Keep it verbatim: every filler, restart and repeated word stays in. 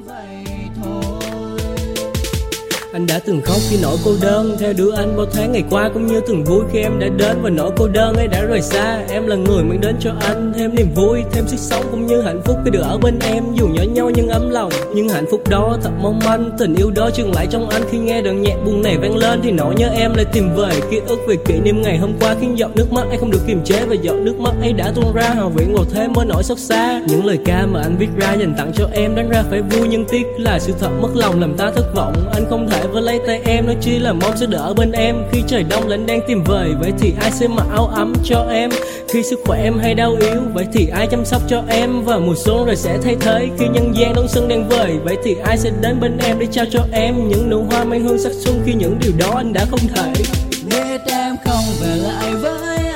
vậy thôi. Anh đã từng khóc khi nỗi cô đơn theo đuổi anh bao tháng ngày qua, cũng như từng vui khi em đã đến và nỗi cô đơn ấy đã rời xa. Em là người mang đến cho anh thêm niềm vui, thêm sức sống cũng như hạnh phúc khi được ở bên em. Dù nhỏ nhau nhưng ấm lòng, nhưng hạnh phúc đó thật mong manh. Tình yêu đó dừng lại trong anh khi nghe đoạn nhạc buồn này vang lên, thì nỗi nhớ em lại tìm về ký ức về kỷ niệm ngày hôm qua, khiến giọt nước mắt ấy không được kiềm chế và giọt nước mắt ấy đã tuôn ra hòa quyện vào thêm mỗi nỗi xót xa. Những lời ca mà anh viết ra dành tặng cho em đáng ra phải vui, nhưng tiếc là sự thật mất lòng làm ta thất vọng. Anh không thể với lấy tay em, nói chi là mong sẽ đỡ bên em khi trời đông lạnh đang tìm về. Vậy thì ai sẽ mặc áo ấm cho em khi sức khỏe em hay đau yếu? Vậy thì ai chăm sóc cho em và mùa xuân rồi sẽ thay thế khi nhân gian đón xuân đang về? Vậy thì ai sẽ đến bên em để trao cho em những nụ hoa mang hương sắc xuân khi những điều đó anh đã không thể? Biết em không về lại với